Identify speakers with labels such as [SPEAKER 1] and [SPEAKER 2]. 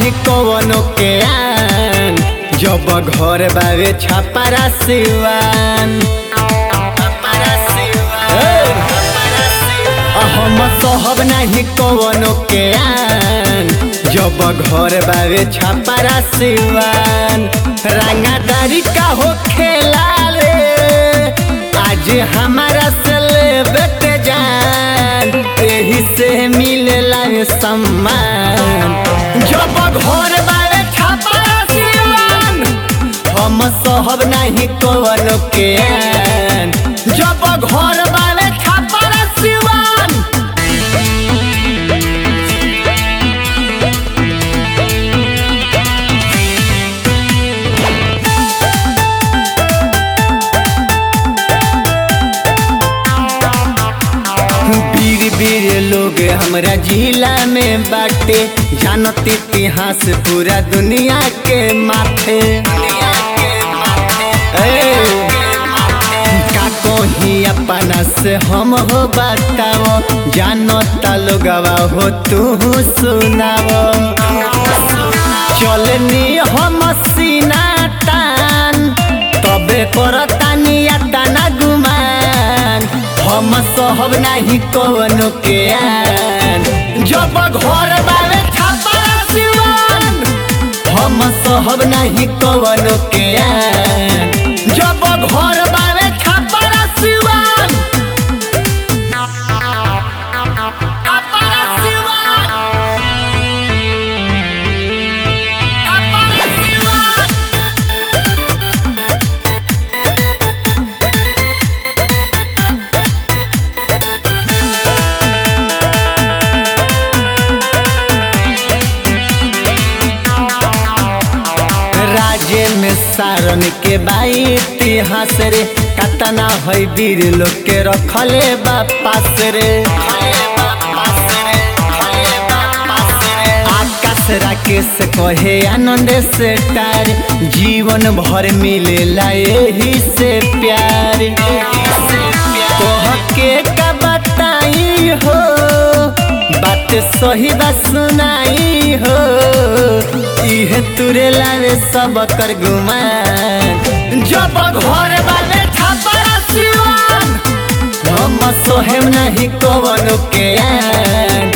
[SPEAKER 1] नहीं कवनो के आन, जब घर बावे छापारा सिवान। हम सहब नहीं कवनो के आन, जब घर बावे छापारा सिवान। रंगादारी का हो खेला रे, आज हमारा से लेबे के जान, यही से मिलेला सम्मान। जब घर बावे छापारा सिवान, हम सहब नहीं कवनो के आन, जब घर बावे छापारा सिवान। वीर लोग हमरा जिला में बाटे, जानत इतिहास पूरा दुनिया के माथे। का कही अपना से हम हो बताओ, जानता लोगवा हो तू सुनाओ। चलनी हम सीना तान, तबे करतानी तना गुमान। हम सहब नहीं कवनो के आन, जब घर बावे छापारा सिवान। हम सहब नहीं कवनो के आन, जब घर बावे छापारा सिवान। छापारा सिवान, छापारा सिवान। राज्य में सारन के बाई इतिहास रे, कतना है वीर लोग के रखले बापास रे। आकाश राकेश कहे आनंद से तार, जीवन भर मिलेला यही से प्यार। कह के का बताई हो, बात सही बात सुनाई हो, इहे तुरे लावे सब कर गुमान। जब घर बावे छापारा सिवान, हम सोहेम नहीं कवनो के आन,